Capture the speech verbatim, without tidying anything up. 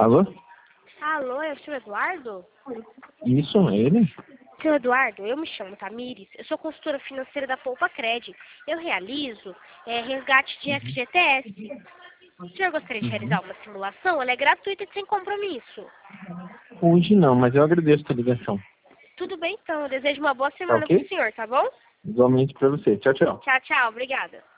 Alô? Alô, é o senhor Eduardo? Isso, é ele? Senhor Eduardo, eu me chamo Tamires, eu sou consultora financeira da Poupa Cred. Eu realizo é, resgate de F G T S. O senhor gostaria de Uhum. realizar uma simulação? Ela é gratuita e sem compromisso. Hoje não, mas eu agradeço a ligação. Tudo bem então, eu desejo uma boa Tá semana pro ok? senhor, tá bom? Igualmente pra você. Tchau, tchau. Tchau, tchau, obrigada.